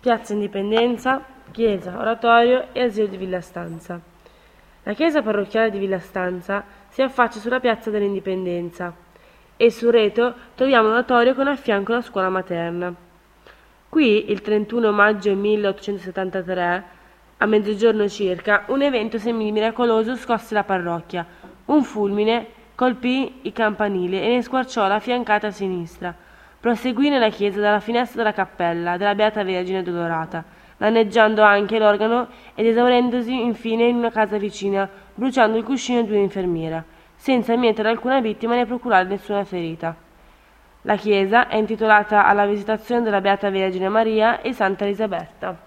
Piazza Indipendenza, chiesa, oratorio e asilo di Villa Stanza. La chiesa parrocchiale di Villa Stanza si affaccia sulla piazza dell'Indipendenza e sul retro troviamo l'oratorio con a fianco la scuola materna. Qui, il 31 maggio 1873, a mezzogiorno circa, un evento semi-miracoloso scosse la parrocchia. Un fulmine colpì i campanili e ne squarciò la fiancata a sinistra. Proseguì nella chiesa dalla finestra della cappella della Beata Vergine Dolorata, danneggiando anche l'organo ed esaurendosi infine in una casa vicina, bruciando il cuscino di un'infermiera, senza mietere alcuna vittima né procurare nessuna ferita. La chiesa è intitolata alla Visitazione della Beata Vergine Maria e Santa Elisabetta.